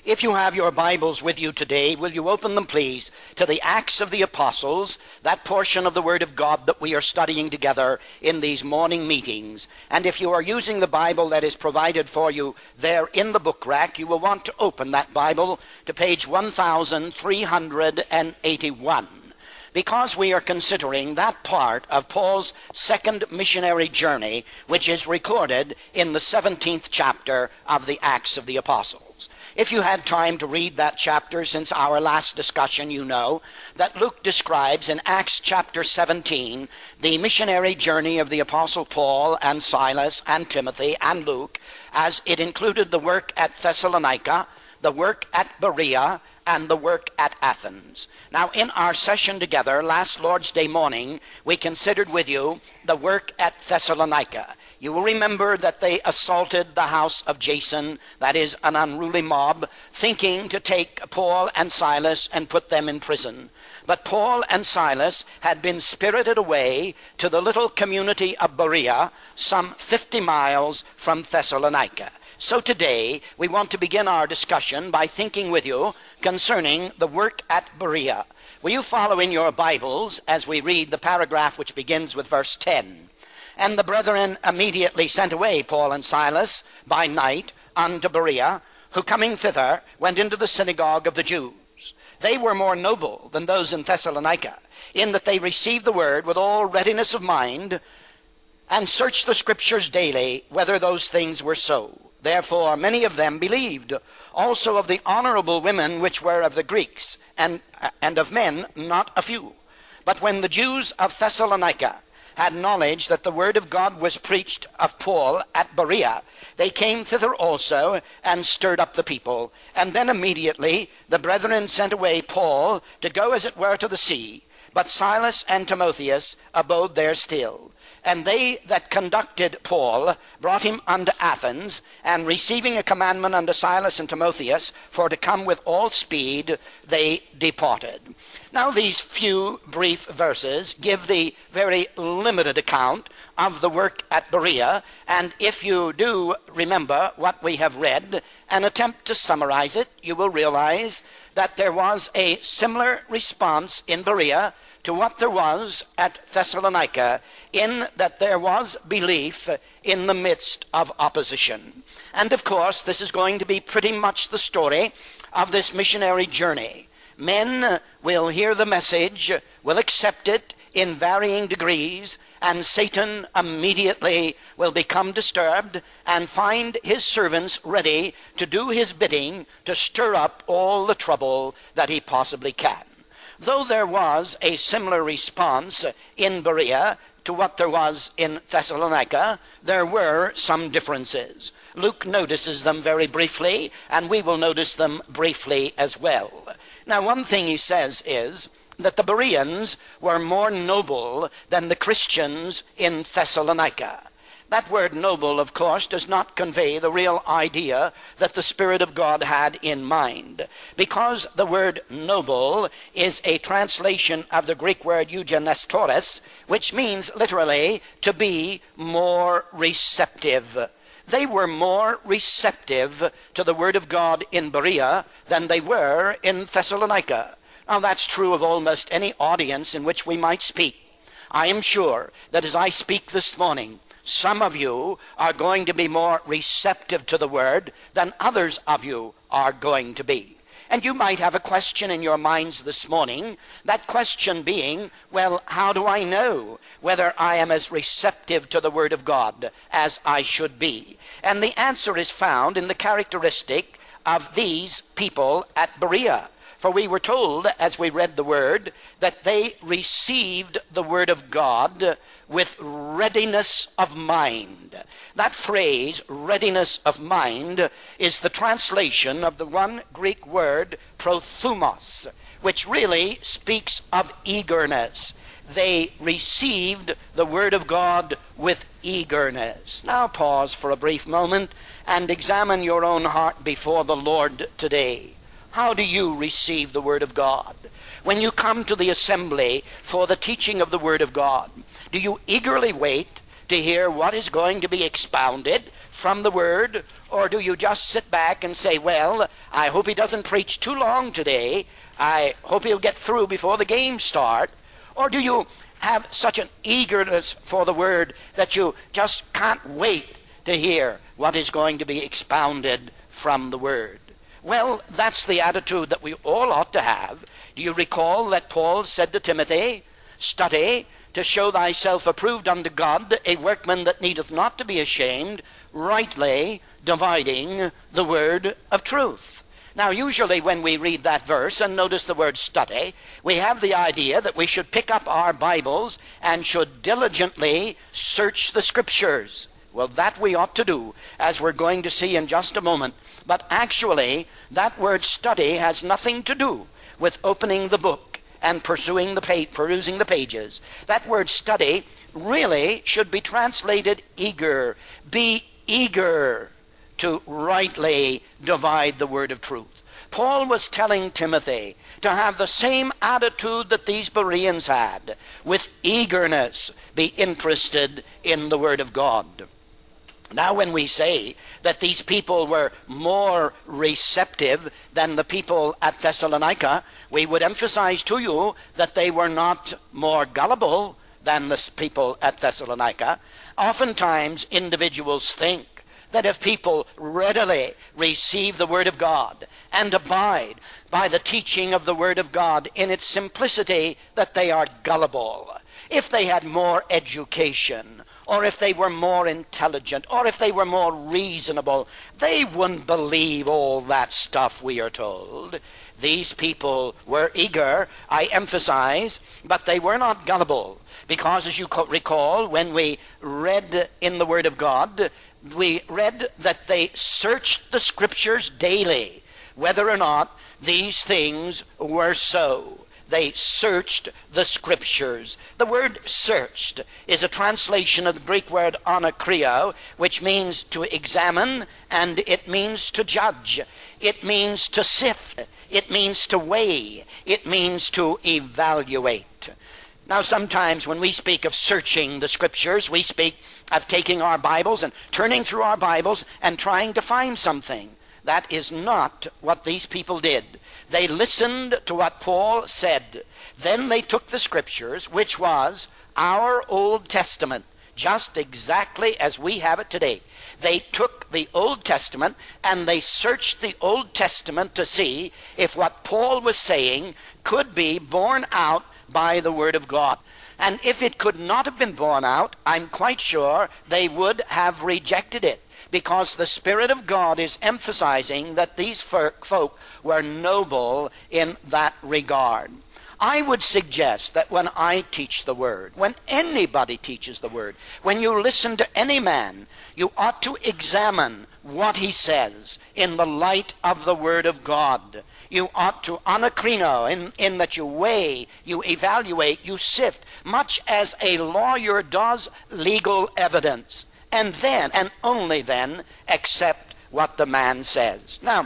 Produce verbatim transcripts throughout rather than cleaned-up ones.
If you have your Bibles with you today, will you open them, please, to the Acts of the Apostles, that portion of the Word of God that we are studying together in these morning meetings. And if you are using the Bible that is provided for you there in the book rack, you will want to open that Bible to page one thousand three hundred eighty-one. Because we are considering that part of Paul's second missionary journey, which is recorded in the seventeenth chapter of the Acts of the Apostles. If you had time to read that chapter since our last discussion, you know that Luke describes in Acts chapter seventeen the missionary journey of the Apostle Paul and Silas and Timothy and Luke, as it included the work at Thessalonica, the work at Berea, and the work at Athens. Now, in our session together last Lord's Day morning, we considered with you the work at Thessalonica. You will remember that they assaulted the house of Jason, that is, an unruly mob, thinking to take Paul and Silas and put them in prison. But Paul and Silas had been spirited away to the little community of Berea, some fifty miles from Thessalonica. So today, we want to begin our discussion by thinking with you concerning the work at Berea. Will you follow in your Bibles as we read the paragraph which begins with verse ten? And the brethren immediately sent away Paul and Silas by night unto Berea, who coming thither went into the synagogue of the Jews. They were more noble than those in Thessalonica, in that they received the word with all readiness of mind, and searched the scriptures daily whether those things were so. Therefore many of them believed, also of the honorable women which were of the Greeks, and, and of men not a few. But when the Jews of Thessalonica had knowledge that the word of God was preached of Paul at Berea, they came thither also, and stirred up the people. And then immediately the brethren sent away Paul to go as it were to the sea, but Silas and Timotheus abode there still. And they that conducted Paul brought him unto Athens, and receiving a commandment unto Silas and Timotheus for to come with all speed, they departed. Now these few brief verses give the very limited account of the work at Berea, and if you do remember what we have read and attempt to summarize it, you will realize that there was a similar response in Berea to what there was at Thessalonica, in that there was belief in the midst of opposition. And of course, this is going to be pretty much the story of this missionary journey. Men will hear the message, will accept it in varying degrees, and Satan immediately will become disturbed and find his servants ready to do his bidding to stir up all the trouble that he possibly can. Though there was a similar response in Berea to what there was in Thessalonica, there were some differences. Luke notices them very briefly, and we will notice them briefly as well. Now, one thing he says is that the Bereans were more noble than the Christians in Thessalonica. That word noble, of course, does not convey the real idea that the Spirit of God had in mind, because the word noble is a translation of the Greek word eugenestoros, which means literally to be more receptive. They were more receptive to the word of God in Berea than they were in Thessalonica. Now that's true of almost any audience in which we might speak. I am sure that as I speak this morning, some of you are going to be more receptive to the word than others of you are going to be. And you might have a question in your minds this morning, that question being, well, how do I know whether I am as receptive to the word of God as I should be? And the answer is found in the characteristic of these people at Berea. For we were told, as we read the word, that they received the word of God with readiness of mind. That phrase, readiness of mind, is the translation of the one Greek word, prothumos, which really speaks of eagerness. They received the word of God with eagerness. Now pause for a brief moment and examine your own heart before the Lord today. How do you receive the word of God? When you come to the assembly for the teaching of the word of God, do you eagerly wait to hear what is going to be expounded from the Word? Or do you just sit back and say, well, I hope he doesn't preach too long today. I hope he'll get through before the game start? Or do you have such an eagerness for the Word that you just can't wait to hear what is going to be expounded from the Word? Well, that's the attitude that we all ought to have. Do you recall that Paul said to Timothy, study to show thyself approved unto God, a workman that needeth not to be ashamed, rightly dividing the word of truth. Now, usually when we read that verse and notice the word study, we have the idea that we should pick up our Bibles and should diligently search the Scriptures. Well, that we ought to do, as we're going to see in just a moment. But actually, that word study has nothing to do with opening the book and pursuing the pa- perusing the pages. That word study really should be translated eager. Be eager to rightly divide the word of truth. Paul was telling Timothy to have the same attitude that these Bereans had, with eagerness be interested in the word of God. Now, when we say that these people were more receptive than the people at Thessalonica, we would emphasize to you that they were not more gullible than the people at Thessalonica. Oftentimes, individuals think that if people readily receive the Word of God and abide by the teaching of the Word of God in its simplicity, that they are gullible. If they had more education, or if they were more intelligent, or if they were more reasonable, they wouldn't believe all that stuff we are told. These people were eager, I emphasize, but they were not gullible. Because, as you recall, when we read in the Word of God, we read that they searched the Scriptures daily, whether or not these things were so. They searched the Scriptures. The word searched is a translation of the Greek word anakrio, which means to examine, and it means to judge. It means to sift. It means to weigh. It means to evaluate. Now, sometimes when we speak of searching the Scriptures, we speak of taking our Bibles and turning through our Bibles and trying to find something. That is not what these people did. They listened to what Paul said. Then they took the Scriptures, which was our Old Testament, just exactly as we have it today. They took the Old Testament and they searched the Old Testament to see if what Paul was saying could be borne out by the Word of God. And if it could not have been borne out, I'm quite sure they would have rejected it, because the Spirit of God is emphasizing that these folk were noble in that regard. I would suggest that when I teach the Word, when anybody teaches the Word, when you listen to any man, you ought to examine what he says in the light of the Word of God. You ought to anakrino, in, in that you weigh, you evaluate, you sift, much as a lawyer does legal evidence. And then, and only then, accept what the man says. Now,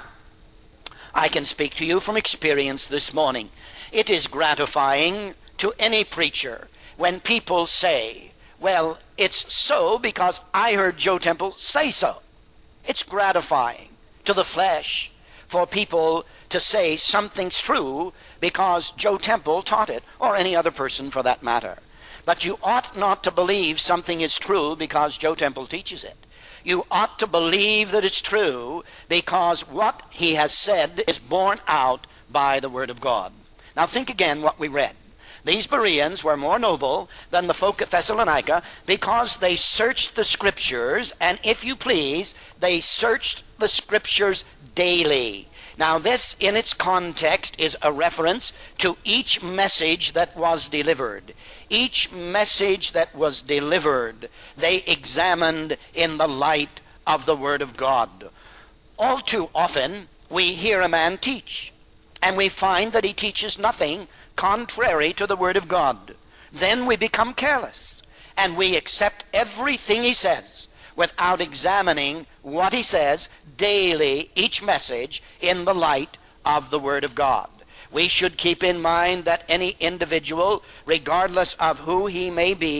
I can speak to you from experience this morning. It is gratifying to any preacher when people say, well, it's so because I heard Joe Temple say so. It's gratifying to the flesh for people to say something's true because Joe Temple taught it, or any other person for that matter. But you ought not to believe something is true because Joe Temple teaches it. You ought to believe that it's true because what he has said is borne out by the Word of God. Now think again what we read. These Bereans were more noble than the folk at Thessalonica because they searched the Scriptures, and if you please, they searched the Scriptures daily. Now this, in its context, is a reference to each message that was delivered. Each message that was delivered, they examined in the light of the Word of God. All too often, we hear a man teach, and we find that he teaches nothing contrary to the Word of God. Then we become careless, and we accept everything he says without examining what he says daily, each message, in the light of the Word of God. We should keep in mind that any individual, regardless of who he may be,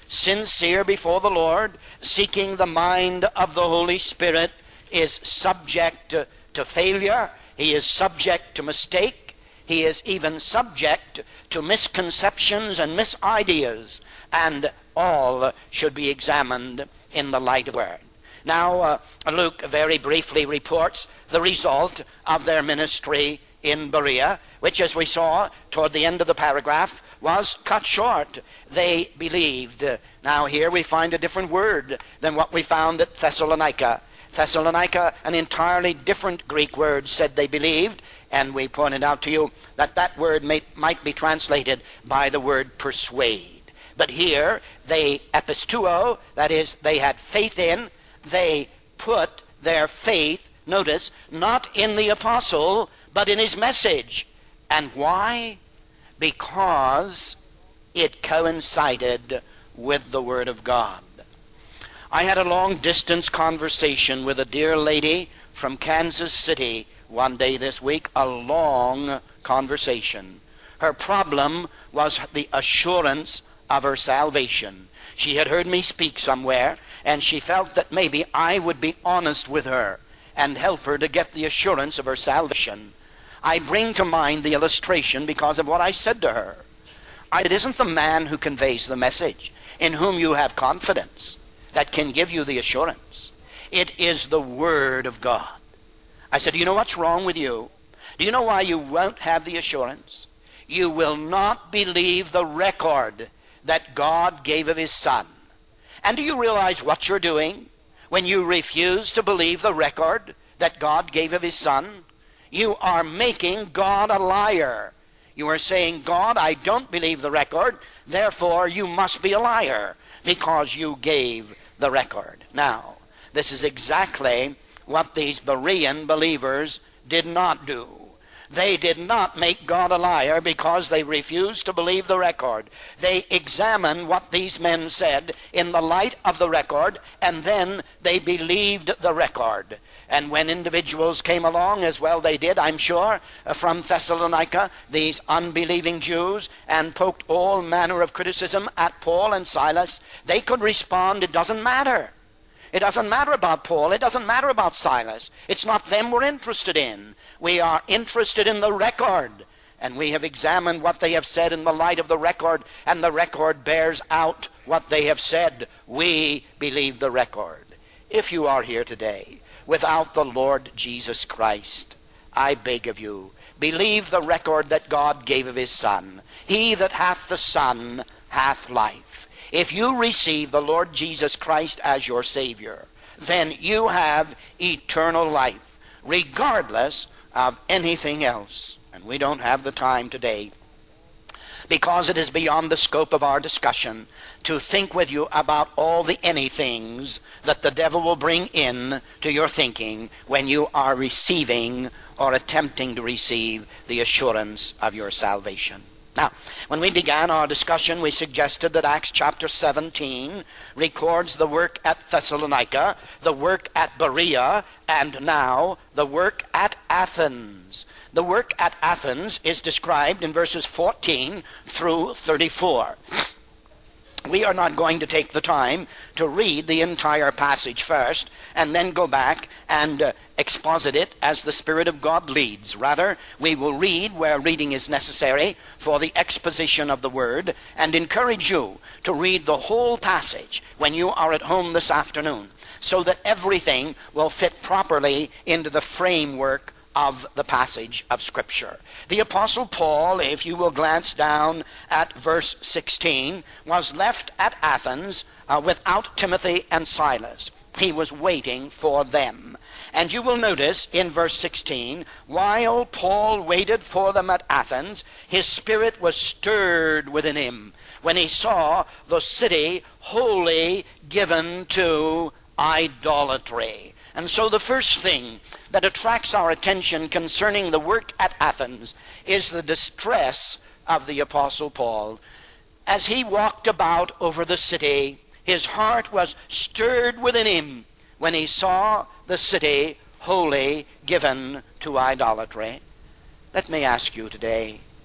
sincere before the Lord, seeking the mind of the Holy Spirit, is subject to, to failure. He is subject to mistake. He is even subject to misconceptions and misideas, and all should be examined in the light of the Word. Now, uh, Luke very briefly reports the result of their ministry in Berea, which, as we saw toward the end of the paragraph, was cut short. They believed. Now, here we find a different word than what we found at Thessalonica. Thessalonica, an entirely different Greek word, said they believed, and we pointed out to you that that word may, might be translated by the word persuade. But here, they episteuo, that is, they had faith in, they put their faith, notice, not in the apostle, but in his message. And why? Because it coincided with the Word of God. I had a long-distance conversation with a dear lady from Kansas City one day this week, a long conversation. Her problem was the assurance of her salvation. She had heard me speak somewhere, and she felt that maybe I would be honest with her and help her to get the assurance of her salvation. I bring to mind the illustration because of what I said to her. It isn't the man who conveys the message, in whom you have confidence, that can give you the assurance. It is the Word of God. I said, do you know what's wrong with you? Do you know why you won't have the assurance? You will not believe the record that God gave of his Son. And do you realize what you're doing when you refuse to believe the record that God gave of his Son? You are making God a liar. You are saying, God, I don't believe the record, therefore you must be a liar because you gave the record. Now, this is exactly what these Berean believers did not do. They did not make God a liar because they refused to believe the record. They examined what these men said in the light of the record, and then they believed the record. And when individuals came along, as well they did, I'm sure, from Thessalonica, these unbelieving Jews, and poked all manner of criticism at Paul and Silas, they could respond, it doesn't matter. It doesn't matter about Paul. It doesn't matter about Silas. It's not them we're interested in. We are interested in the record. And we have examined what they have said in the light of the record, and the record bears out what they have said. We believe the record. If you are here today without the Lord Jesus Christ, I beg of you, believe the record that God gave of his Son. He that hath the Son hath life. If you receive the Lord Jesus Christ as your Savior, then you have eternal life, regardless of anything else. And we don't have the time today, because it is beyond the scope of our discussion, to think with you about all the anythings that the devil will bring in to your thinking when you are receiving or attempting to receive the assurance of your salvation. Now, when we began our discussion, we suggested that Acts chapter seventeen records the work at Thessalonica, the work at Berea, and now the work at Athens. The work at Athens is described in verses fourteen through thirty-four. We are not going to take the time to read the entire passage first and then go back and uh, exposit it as the Spirit of God leads. Rather, we will read where reading is necessary for the exposition of the Word, and encourage you to read the whole passage when you are at home this afternoon, so that everything will fit properly into the framework of the passage of Scripture. The Apostle Paul, if you will glance down at verse sixteen, was left at Athens uh, without Timothy and Silas. He was waiting for them. And you will notice in verse sixteen, while Paul waited for them at Athens, his spirit was stirred within him when he saw the city wholly given to idolatry. And so the first thing that attracts our attention concerning the work at Athens is the distress of the Apostle Paul. As he walked about over the city, his heart was stirred within him when he saw the city wholly given to idolatry. Let me ask you today,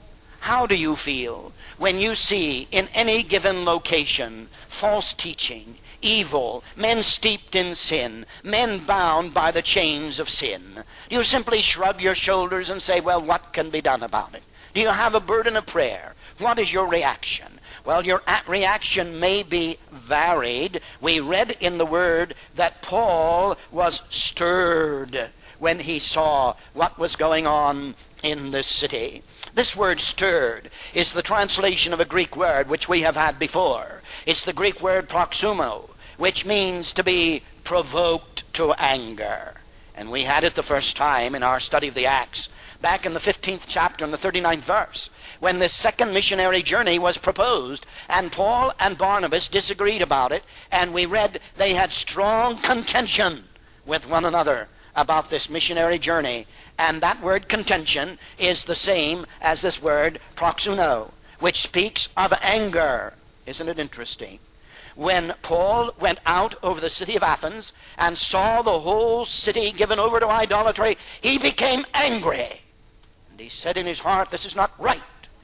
How do you feel when you see in any given location false teaching, evil, men steeped in sin, men bound by the chains of sin? Do you simply shrug your shoulders and say, well, what can be done about it? Do you have a burden of prayer? What is your reaction? Well, your reaction may be varied. We read in the Word that Paul was stirred when he saw what was going on in this city. This word stirred is the translation of a Greek word which we have had before. It's the Greek word proxumo, which means to be provoked to anger. And we had it the first time in our study of the Acts, back in the fifteenth chapter and the thirty-ninth verse, when this second missionary journey was proposed, and Paul and Barnabas disagreed about it, and we read they had strong contention with one another about this missionary journey. And that word contention is the same as this word proxuno, which speaks of anger. Isn't it interesting? When Paul went out over the city of Athens and saw the whole city given over to idolatry, he became angry. And he said in his heart, this is not right.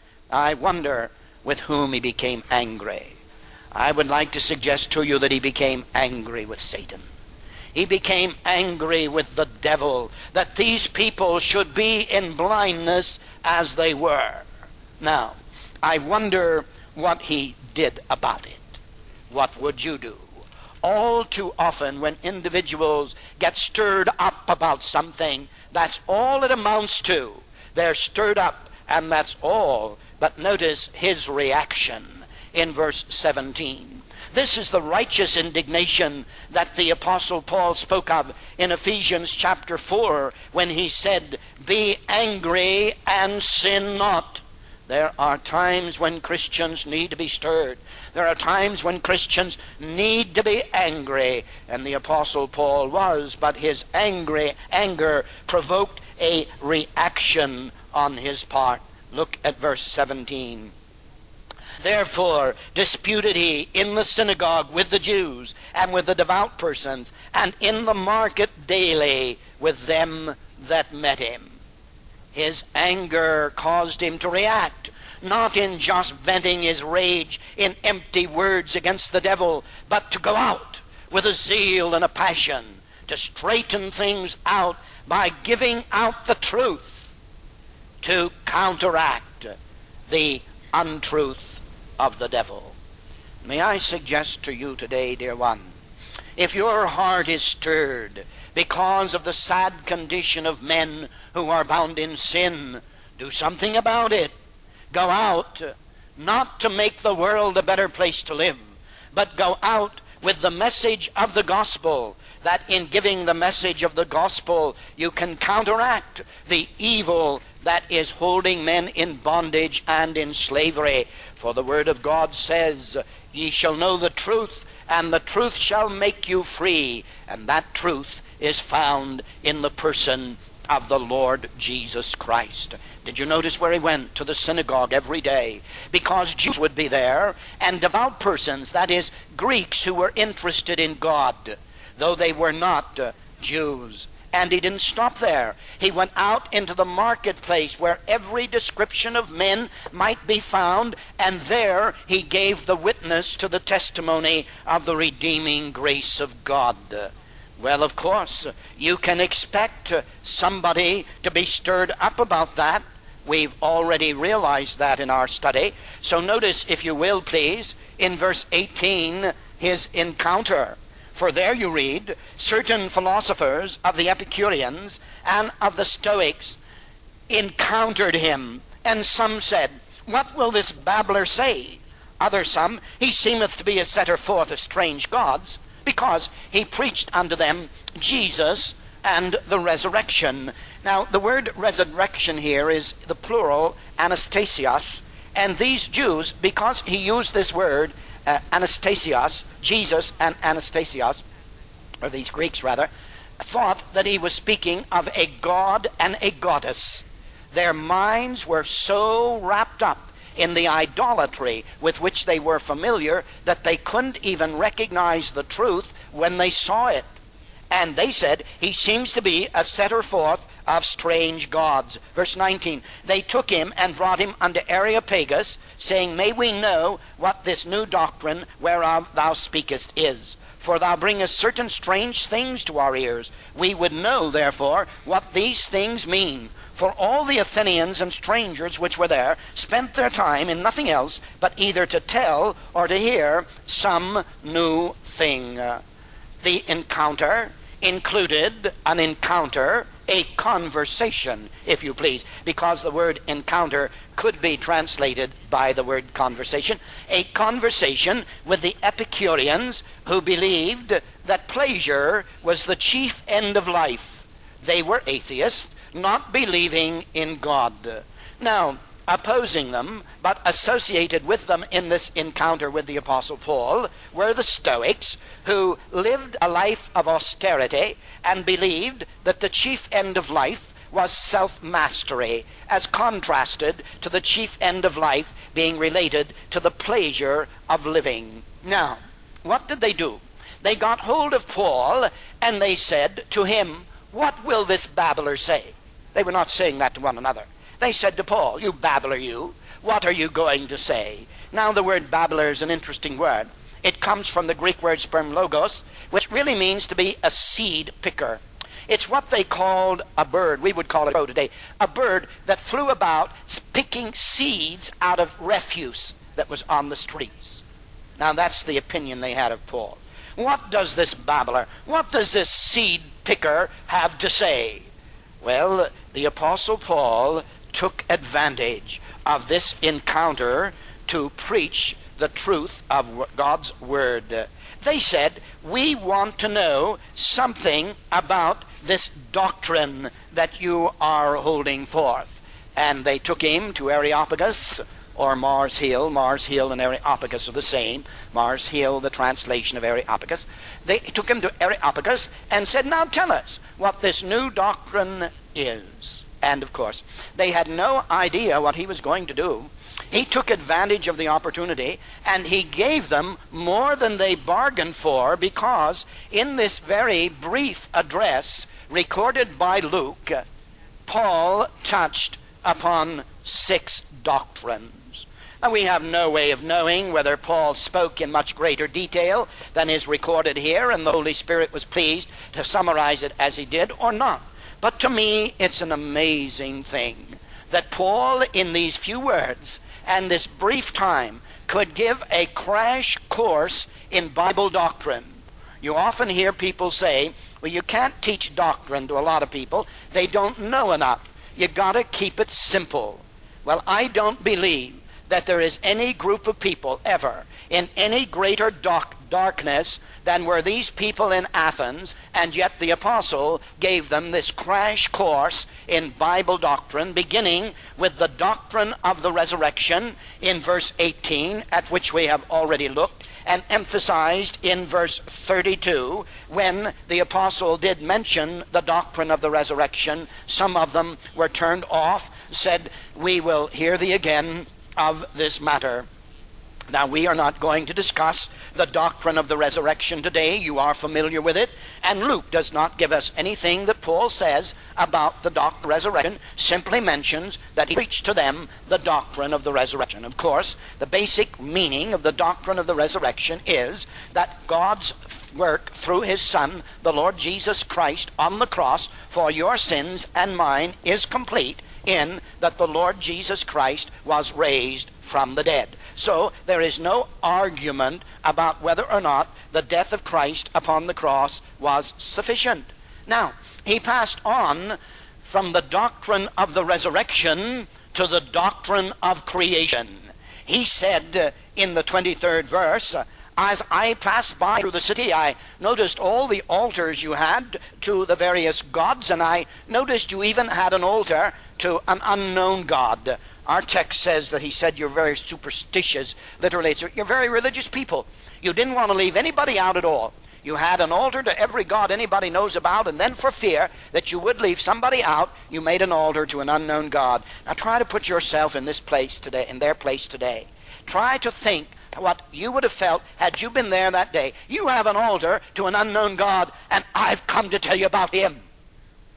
I wonder with whom he became angry. I would like to suggest to you that he became angry with Satan. He became angry with the devil, that these people should be in blindness as they were. Now, I wonder what he did about it. What would you do? All too often when individuals get stirred up about something, that's all it amounts to. They're stirred up, and that's all. But notice his reaction in verse seventeen. This is the righteous indignation that the Apostle Paul spoke of in Ephesians chapter four when he said, be angry and sin not. There are times when Christians need to be stirred. There are times when Christians need to be angry, and the Apostle Paul was, but his angry anger provoked a reaction on his part. Look at verse seventeen. Therefore disputed he in the synagogue with the Jews and with the devout persons, and in the market daily with them that met him. His anger caused him to react, not in just venting his rage in empty words against the devil, but to go out with a zeal and a passion to straighten things out by giving out the truth, to counteract the untruth of the devil. May I suggest to you today, dear one, if your heart is stirred because of the sad condition of men who are bound in sin, do something about it. Go out, not to make the world a better place to live, but go out with the message of the gospel, that in giving the message of the gospel you can counteract the evil that is holding men in bondage and in slavery. For the word of God says, ye shall know the truth, and the truth shall make you free. And that truth is found in the person of the Lord Jesus Christ. Did you notice where he went? To the synagogue every day, because Jews would be there, and devout persons, that is, Greeks who were interested in God, though they were not uh, Jews. And he didn't stop there. He went out into the marketplace where every description of men might be found, and there he gave the witness to the testimony of the redeeming grace of God. Well, of course, you can expect somebody to be stirred up about that. We've already realized that in our study. So notice, if you will, please, in verse eighteen, his encounter. For there you read, certain philosophers of the Epicureans and of the Stoics encountered him, and some said, what will this babbler say? Other some, he seemeth to be a setter forth of strange gods, because he preached unto them Jesus and the resurrection. Now, the word resurrection here is the plural anastasios, and these Jews, because he used this word, uh, anastasios, Jesus and anastasios, or these Greeks rather, thought that he was speaking of a god and a goddess. Their minds were so wrapped up in the idolatry with which they were familiar that they couldn't even recognize the truth when they saw it. And they said, he seems to be a setter forth of strange gods. Verse nineteen, they took him and brought him unto Areopagus, saying, May we know what this new doctrine whereof thou speakest is. For thou bringest certain strange things to our ears. We would know, therefore, what these things mean. For all the Athenians and strangers which were there spent their time in nothing else but either to tell or to hear some new thing. Uh, the encounter included an encounter, a conversation, if you please, because the word encounter could be translated by the word conversation. A conversation with the Epicureans who believed that pleasure was the chief end of life. They were atheists, not believing in God. Now, opposing them, but associated with them in this encounter with the Apostle Paul, were the Stoics, who lived a life of austerity and believed that the chief end of life was self-mastery, as contrasted to the chief end of life being related to the pleasure of living. Now, what did they do? They got hold of Paul, and they said to him, What will this babbler say? They were not saying that to one another. They said to Paul, You babbler, you, what are you going to say? Now, the word babbler is an interesting word. It comes from the Greek word spermlogos, which really means to be a seed picker. It's what they called a bird, we would call it a crow today, a bird that flew about picking seeds out of refuse that was on the streets. Now, that's the opinion they had of Paul. What does this babbler, what does this seed picker have to say? Well, the Apostle Paul took advantage of this encounter to preach the truth of God's Word. They said, we want to know something about this doctrine that you are holding forth. And they took him to Areopagus, or Mars Hill. Mars Hill and Areopagus are the same. Mars Hill, the translation of Areopagus. They took him to Areopagus and said, now tell us what this new doctrine is. And, of course, they had no idea what he was going to do. He took advantage of the opportunity, and he gave them more than they bargained for, because in this very brief address recorded by Luke, Paul touched upon six doctrines. Now, we have no way of knowing whether Paul spoke in much greater detail than is recorded here, and the Holy Spirit was pleased to summarize it as he did, or not. But to me, it's an amazing thing that Paul, in these few words and this brief time, could give a crash course in Bible doctrine. You often hear people say, well, you can't teach doctrine to a lot of people. They don't know enough. You got to keep it simple. Well, I don't believe that there is any group of people ever in any greater dark darkness than were these people in Athens, and yet the apostle gave them this crash course in Bible doctrine, beginning with the doctrine of the resurrection in verse eighteen, at which we have already looked, and emphasized in verse thirty-two, when the apostle did mention the doctrine of the resurrection. Some of them were turned off, said, we will hear thee again of this matter. Now, we are not going to discuss the doctrine of the resurrection today. You are familiar with it. And Luke does not give us anything that Paul says about the doctrine of the resurrection, simply mentions that he preached to them the doctrine of the resurrection. Of course, the basic meaning of the doctrine of the resurrection is that God's work through his Son, the Lord Jesus Christ, on the cross for your sins and mine is complete, in that the Lord Jesus Christ was raised from the dead. So there is no argument about whether or not the death of Christ upon the cross was sufficient. Now, he passed on from the doctrine of the resurrection to the doctrine of creation. He said uh, in the twenty-third verse, uh, as I passed by through the city, I noticed all the altars you had to the various gods, and I noticed you even had an altar to an unknown God. Our text says that he said you're very superstitious. Literally, it's, you're very religious people. You didn't want to leave anybody out at all. You had an altar to every god anybody knows about, and then for fear that you would leave somebody out, you made an altar to an unknown God. Now try to put yourself in this place today, in their place today. Try to think what you would have felt had you been there that day. You have an altar to an unknown God, and I've come to tell you about him.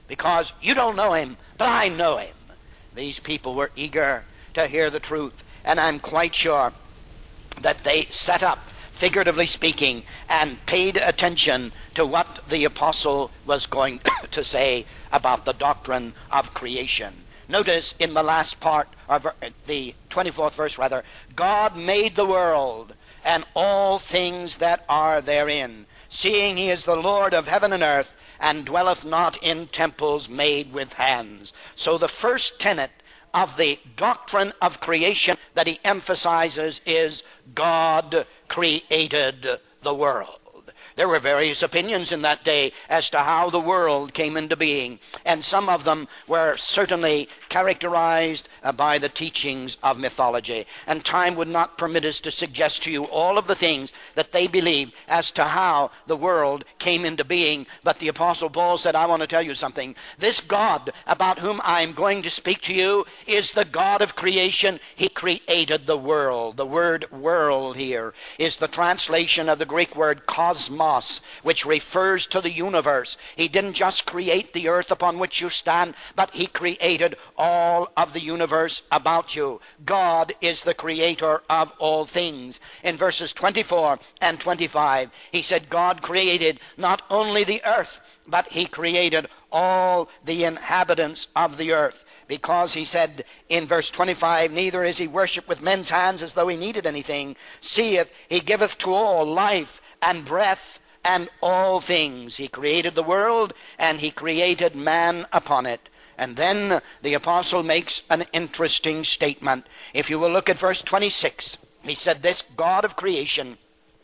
because you don't know him, but I know him. These people were eager to hear the truth, and I'm quite sure that they set up, figuratively speaking, and paid attention to what the apostle was going to say about the doctrine of creation. Notice in the last part, or the twenty-fourth verse rather, God made the world and all things that are therein, seeing he is the Lord of heaven and earth, and dwelleth not in temples made with hands. So the first tenet of the doctrine of creation that he emphasizes is God created the world. There were various opinions in that day as to how the world came into being, and some of them were certainly characterized uh, by the teachings of mythology. And time would not permit us to suggest to you all of the things that they believed as to how the world came into being. But the Apostle Paul said, I want to tell you something. This God about whom I'm going to speak to you is the God of creation. He created the world. The word world here is the translation of the Greek word cosmos, which refers to the universe. He didn't just create the earth upon which you stand, but he created all of the universe about you. God is the creator of all things. In verses twenty-four and twenty-five, he said God created not only the earth, but he created all the inhabitants of the earth. Because he said in verse twenty-five, neither is he worshipped with men's hands as though he needed anything. Seeth, he giveth to all life and breath and all things. He created the world, and he created man upon it. And then the apostle makes an interesting statement. If you will look at verse twenty-six, he said, this God of creation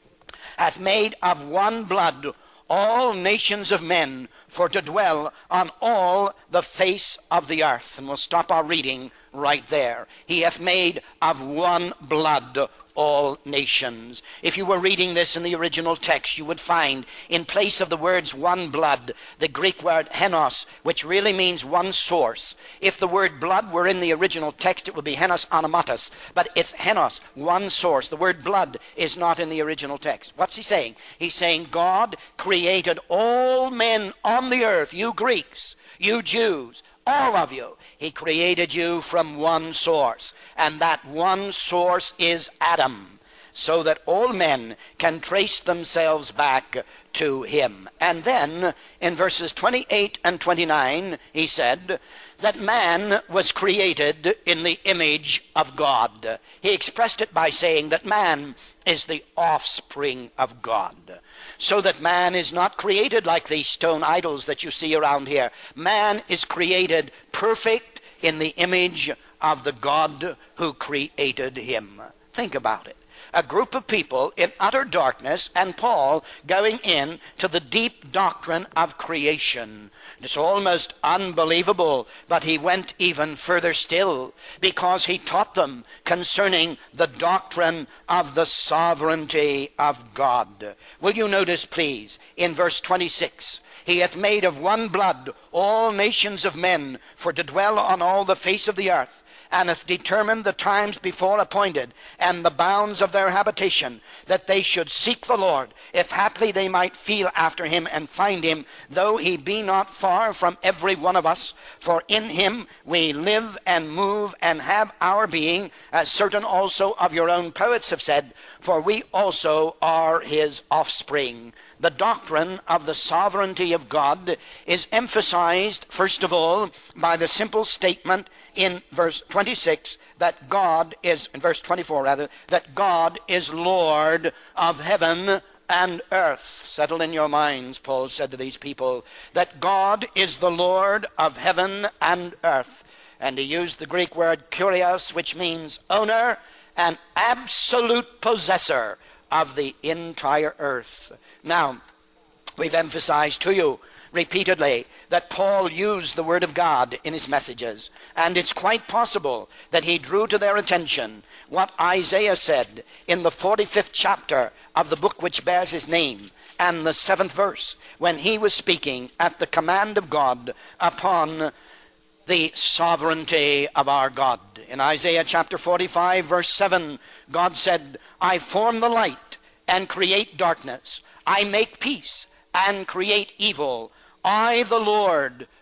hath made of one blood all nations of men for to dwell on all the face of the earth. And we'll stop our reading right there. He hath made of one blood all nations. If you were reading this in the original text, you would find in place of the words one blood, the Greek word henos, which really means one source. If the word blood were in the original text, it would be henos onomatos, but it's henos, one source. The word blood is not in the original text. What's he saying? He's saying God created all men on the earth, you Greeks, you Jews, all of you. He created you from one source, and that one source is Adam, so that all men can trace themselves back to him. And then in verses twenty-eight and twenty-nine, he said that man was created in the image of God. He expressed it by saying that man is the offspring of God. So that man is not created like these stone idols that you see around here. Man is created perfect in the image of the God who created him. Think about it. A group of people in utter darkness, and Paul going in to the deep doctrine of creation. It's almost unbelievable, but he went even further still, because he taught them concerning the doctrine of the sovereignty of God. Will you notice, please, in verse twenty-six, he hath made of one blood all nations of men for to dwell on all the face of the earth, and hath determined the times before appointed, and the bounds of their habitation, that they should seek the Lord, if haply they might feel after him and find him, though he be not far from every one of us. For in him we live and move and have our being, as certain also of your own poets have said, for we also are his offspring. The doctrine of the sovereignty of God is emphasized, first of all, by the simple statement in verse twenty-six that God is, in verse twenty-four rather, that God is Lord of heaven and earth. Settle in your minds, Paul said to these people, that God is the Lord of heaven and earth. And he used the Greek word kurios, which means owner and absolute possessor of the entire earth. Now, we've emphasized to you repeatedly that Paul used the Word of God in his messages, and it's quite possible that he drew to their attention what Isaiah said in the forty-fifth chapter of the book which bears his name, and the seventh verse, when he was speaking at the command of God upon the sovereignty of our God. In Isaiah chapter forty-five, verse seven, God said, I form the light and create darkness. I make peace and create evil. I, the Lord,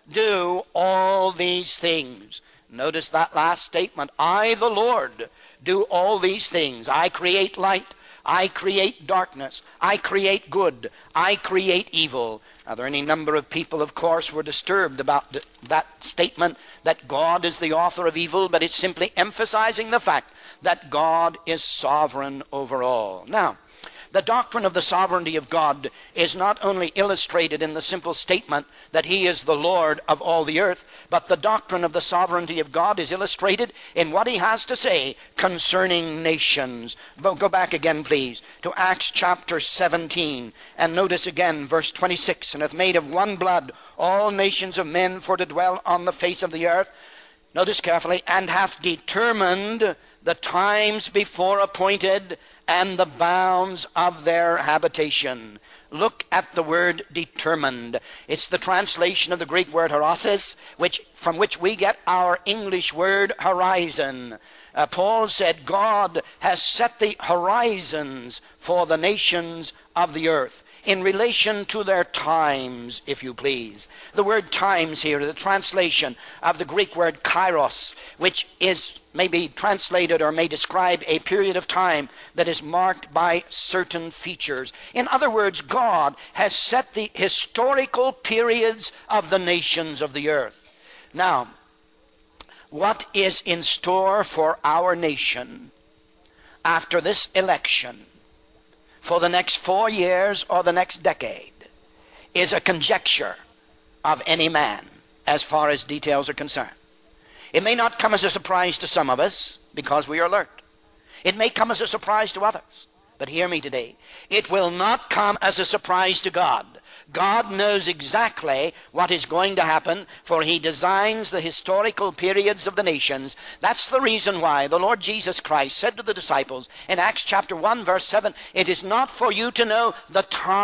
do all these things. Notice that last statement. I, the Lord, do all these things. I create light. I create darkness. I create good. I create evil. Now, there are any number of people, of course, who are disturbed about th- that statement that God is the author of evil, but it's simply emphasizing the fact that God is sovereign over all. Now, the doctrine of the sovereignty of God is not only illustrated in the simple statement that he is the Lord of all the earth, but the doctrine of the sovereignty of God is illustrated in what he has to say concerning nations. Go back again, please, to Acts chapter seventeen, and notice again verse twenty-six, and hath made of one blood all nations of men for to dwell on the face of the earth. Notice carefully, and hath determined the times before appointed and the bounds of their habitation. Look at the word determined. It's the translation of the Greek word horosis, which, from which we get our English word horizon. Uh, Paul said God has set the horizons for the nations of the earth in relation to their times, if you please. The word times here is a translation of the Greek word kairos, which is maybe translated or may describe a period of time that is marked by certain features. In other words, God has set the historical periods of the nations of the earth. Now, what is in store for our nation after this election for the next four years or the next decade is a conjecture of any man as far as details are concerned. It may not come as a surprise to some of us because we are alert. It may come as a surprise to others. But hear me today. It will not come as a surprise to God. God knows exactly what is going to happen, for he designs the historical periods of the nations. That's the reason why the Lord Jesus Christ said to the disciples in Acts chapter one verse seven, it is not for you to know the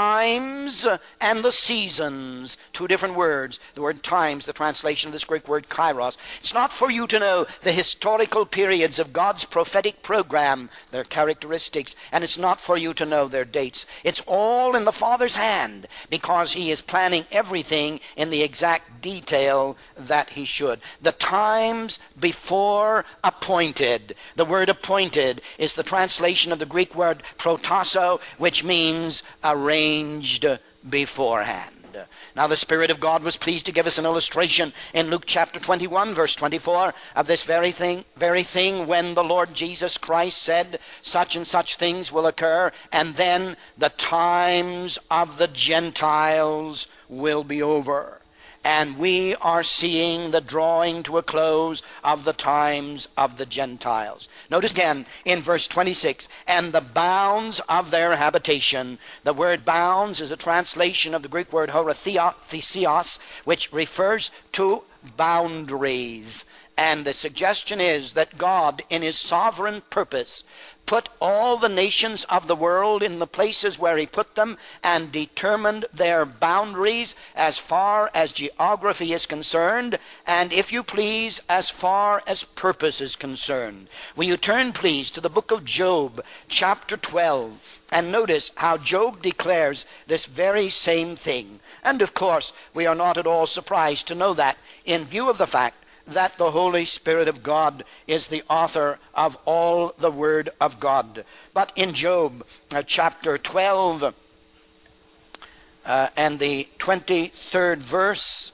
times and the seasons. Two different words. The word times, the translation of this Greek word kairos. It's not for you to know the historical periods of God's prophetic program, their characteristics, and it's not for you to know their dates. It's all in the Father's hand, because he is planning everything in the exact detail that he should. The times before appointed. The word appointed is the translation of the Greek word protasso, which means arranged beforehand. Now the Spirit of God was pleased to give us an illustration in Luke chapter twenty-one, verse twenty-four, of this very thing, very thing when the Lord Jesus Christ said, such and such things will occur, and then the times of the Gentiles will be over. And we are seeing the drawing to a close of the times of the Gentiles. Notice again in verse twenty-six, and the bounds of their habitation. The word bounds is a translation of the Greek word horotheos, which refers to boundaries. And the suggestion is that God, in his sovereign purpose, put all the nations of the world in the places where he put them and determined their boundaries as far as geography is concerned, and, if you please, as far as purpose is concerned. Will you turn, please, to the book of Job, chapter twelve, and notice how Job declares this very same thing. And, of course, we are not at all surprised to know that in view of the fact that the Holy Spirit of God is the author of all the Word of God. But in Job uh, chapter twelve uh, and the twenty-third verse,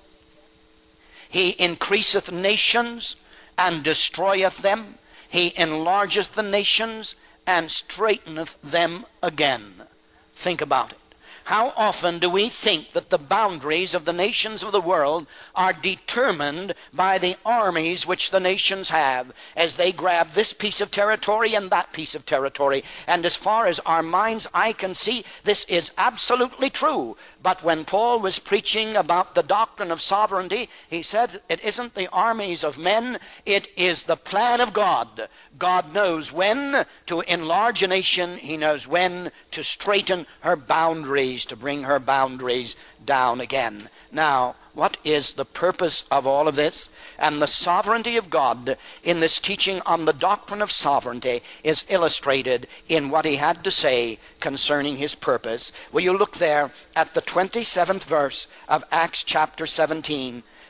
he increaseth nations and destroyeth them. He enlargeth the nations and straighteneth them again. Think about it. How often do we think that the boundaries of the nations of the world are determined by the armies which the nations have as they grab this piece of territory and that piece of territory? And as far as our mind's eye can see, this is absolutely true. But when Paul was preaching about the doctrine of sovereignty, he said it isn't the armies of men, it is the plan of God. God knows when to enlarge a nation. He knows when to straighten her boundaries, to bring her boundaries down again. Now, what is the purpose of all of this? And the sovereignty of God in this teaching on the doctrine of sovereignty is illustrated in what he had to say concerning his purpose. Will you look there at the twenty-seventh verse of Acts chapter seventeen?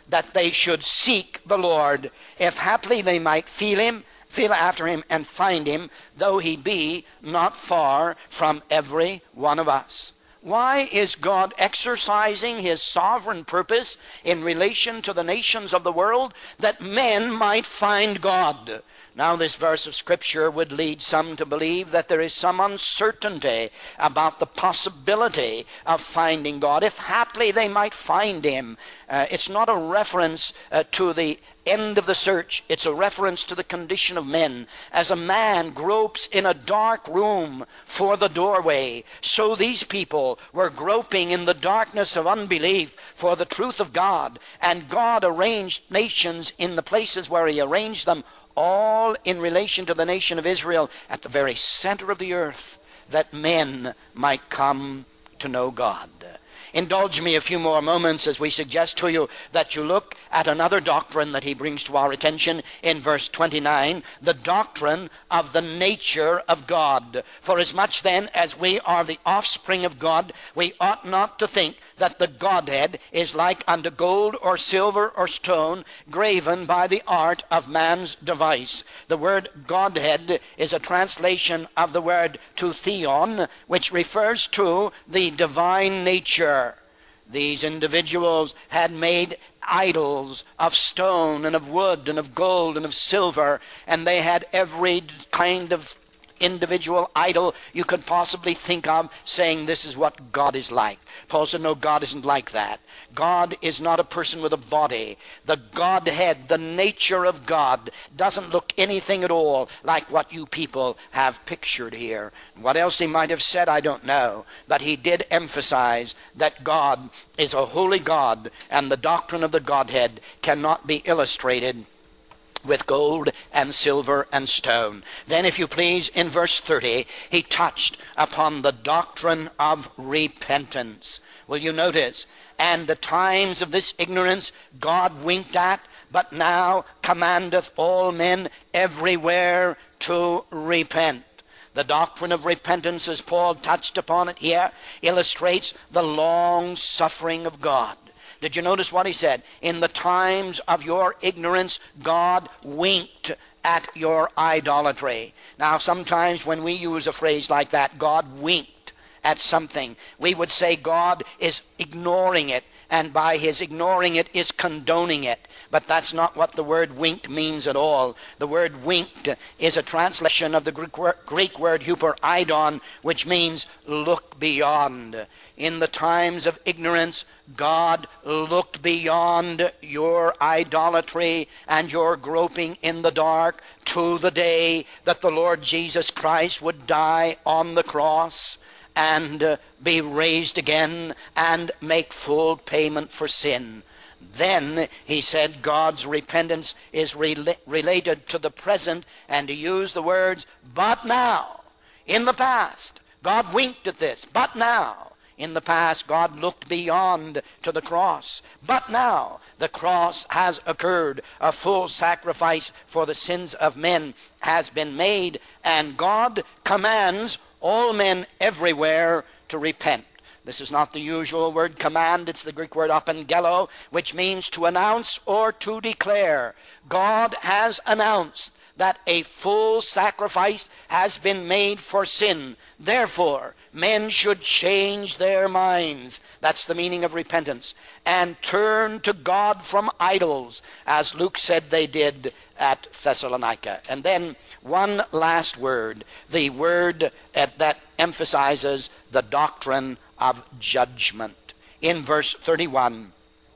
that they should seek the Lord, if haply they might feel him, feel after him, and find him, though he be not far from every one of us. Why is God exercising his sovereign purpose in relation to the nations of the world? That men might find God. Now, this verse of Scripture would lead some to believe that there is some uncertainty about the possibility of finding God, if haply they might find him. Uh, it's not a reference uh, to the end of the search. It's a reference to the condition of men. As a man gropes in a dark room for the doorway, so these people were groping in the darkness of unbelief for the truth of God. And God arranged nations in the places where he arranged them, all in relation to the nation of Israel, at the very center of the earth, that men might come to know God. Indulge me a few more moments as we suggest to you that you look at another doctrine that he brings to our attention in verse twenty-nine, the doctrine of the nature of God. For as much then as we are the offspring of God, we ought not to think that the Godhead is like unto gold or silver or stone, graven by the art of man's device. The word Godhead is a translation of the word to theon, which refers to the divine nature. These individuals had made idols of stone and of wood and of gold and of silver, and they had every kind of individual idol you could possibly think of, saying this is what God is like. Paul said, no, God isn't like that. God is not a person with a body. The Godhead, the nature of God, doesn't look anything at all like what you people have pictured here. What else he might have said, I don't know. But he did emphasize that God is a holy God, and the doctrine of the Godhead cannot be illustrated with gold and silver and stone. Then, if you please, in verse thirty, he touched upon the doctrine of repentance. Will you notice? And the times of this ignorance God winked at, but now commandeth all men everywhere to repent. The doctrine of repentance, as Paul touched upon it here, illustrates the long suffering of God. Did you notice what he said? In the times of your ignorance, God winked at your idolatry. Now, sometimes when we use a phrase like that, God winked at something, we would say God is ignoring it, and by his ignoring it is condoning it. But that's not what the word winked means at all. The word winked is a translation of the Greek word, Greek word huperidon, which means look beyond. In the times of ignorance, God looked beyond your idolatry and your groping in the dark to the day that the Lord Jesus Christ would die on the cross and uh, be raised again and make full payment for sin. Then, he said, God's repentance is rela- related to the present, and to use the words, but now. In the past, God winked at this, but now. In the past, God looked beyond to the cross. But now, the cross has occurred. A full sacrifice for the sins of men has been made, and God commands all men everywhere to repent. This is not the usual word command. It's the Greek word apangelo, which means to announce or to declare. God has announced that a full sacrifice has been made for sin. Therefore, men should change their minds. That's the meaning of repentance. And turn to God from idols, as Luke said they did at Thessalonica. And then one last word, the word that emphasizes the doctrine of judgment. In verse thirty-one,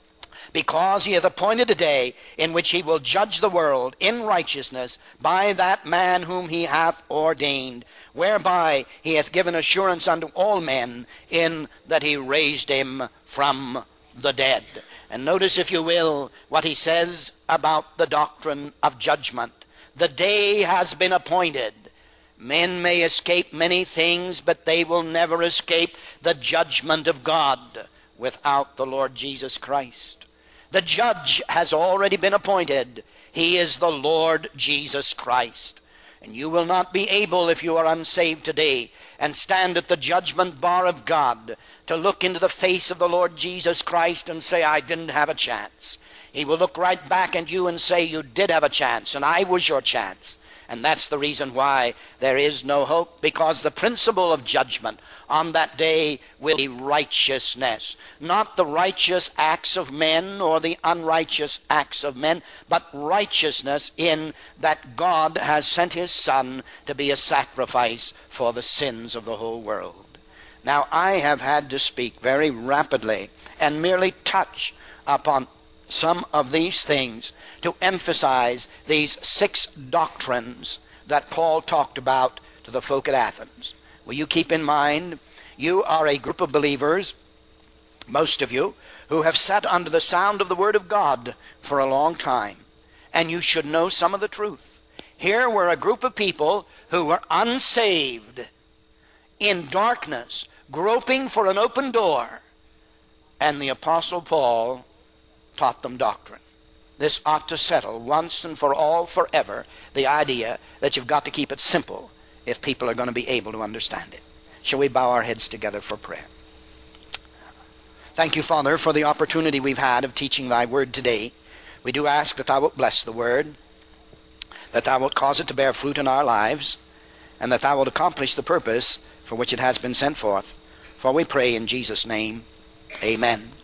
because he hath appointed a day in which he will judge the world in righteousness by that man whom he hath ordained, whereby he hath given assurance unto all men, in that he raised him from the dead. And notice, if you will, what he says about the doctrine of judgment. The day has been appointed. Men may escape many things, but they will never escape the judgment of God without the Lord Jesus Christ. The judge has already been appointed. He is the Lord Jesus Christ. And you will not be able, if you are unsaved today, and stand at the judgment bar of God, to look into the face of the Lord Jesus Christ and say, I didn't have a chance. He will look right back at you and say, you did have a chance, and I was your chance. And that's the reason why there is no hope, because the principle of judgment on that day will be righteousness. Not the righteous acts of men or the unrighteous acts of men, but righteousness in that God has sent his Son to be a sacrifice for the sins of the whole world. Now, I have had to speak very rapidly and merely touch upon some of these things to emphasize these six doctrines that Paul talked about to the folk at Athens. Will you keep in mind, you are a group of believers, most of you, who have sat under the sound of the Word of God for a long time, and you should know some of the truth. Here were a group of people who were unsaved, in darkness, groping for an open door, and the Apostle Paul taught them doctrine. This ought to settle once and for all forever the idea that you've got to keep it simple if people are going to be able to understand it. Shall we bow our heads together for prayer? Thank you, Father, for the opportunity we've had of teaching thy word today. We do ask that thou wilt bless the word, that thou wilt cause it to bear fruit in our lives, and that thou wilt accomplish the purpose for which it has been sent forth. For we pray in Jesus' name, amen.